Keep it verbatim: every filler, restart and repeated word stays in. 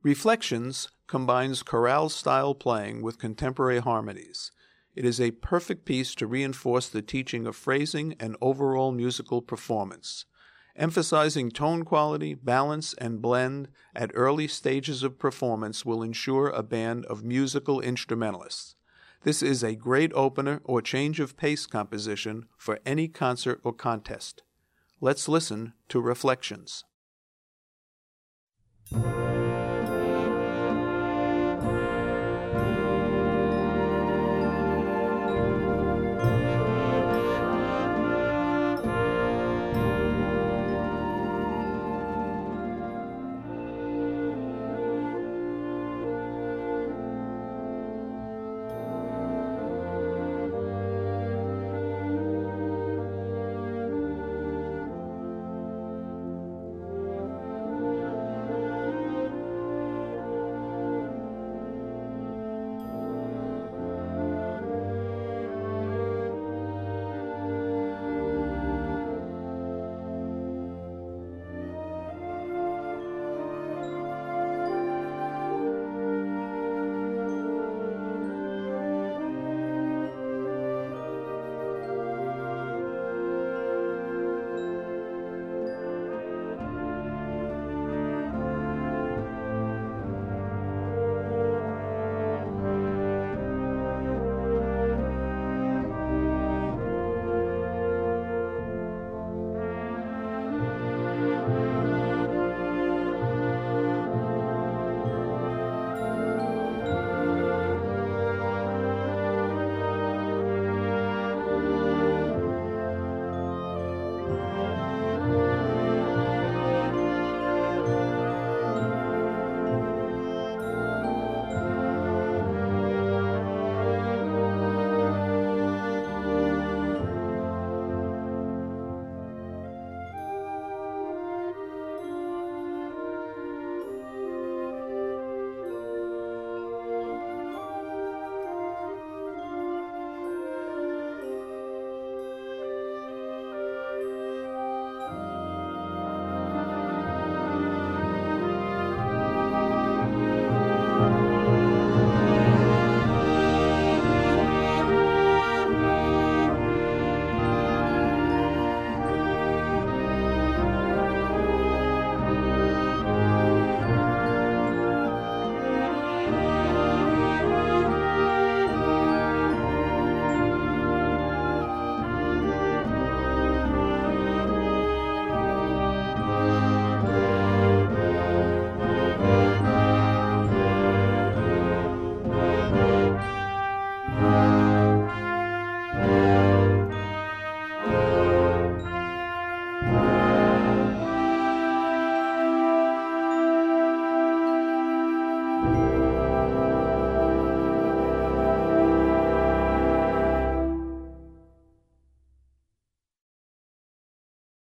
Reflections combines chorale-style playing with contemporary harmonies. It is a perfect piece to reinforce the teaching of phrasing and overall musical performance. Emphasizing tone quality, balance, and blend at early stages of performance will ensure a band of musical instrumentalists. This is a great opener or change of pace composition for any concert or contest. Let's listen to Reflections. Thank you.